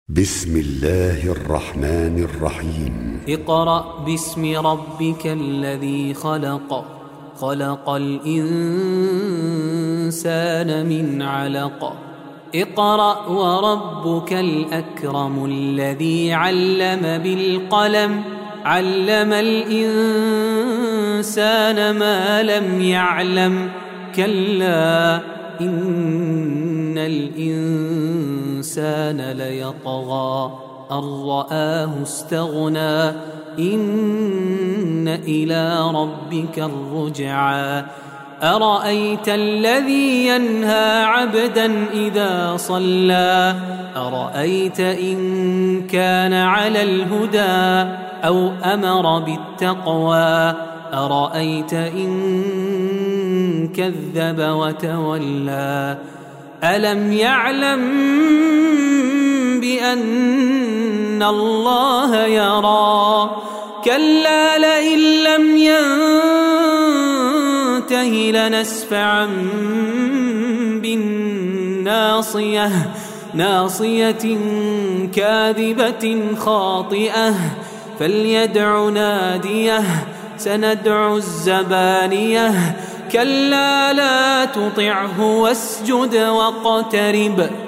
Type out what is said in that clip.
بسم الله الرحمن الرحيم. اقرأ باسم ربك الذي خلق. خلق الإنسان من علق. اقرأ وربك الأكرم الذي علم بالقلم. علم الإنسان ما لم يعلم. كلا إن الإنسان ليطغى أن رآه استغنى. إن إلى ربك الرجعى. أرأيت الذي ينهى عبدا إذا صلى. أرأيت إن كان على الهدى أو أمر بالتقوى. أرأيت إن كذب وتولى. ألم يعلم بأن الله يرى. كلا لئن لم ينته لنسفعا بالناصية. ناصية كاذبة خاطئة. فليدع ناديه. سندع الزبانية. كلا لا تطعه واسجد واقترب.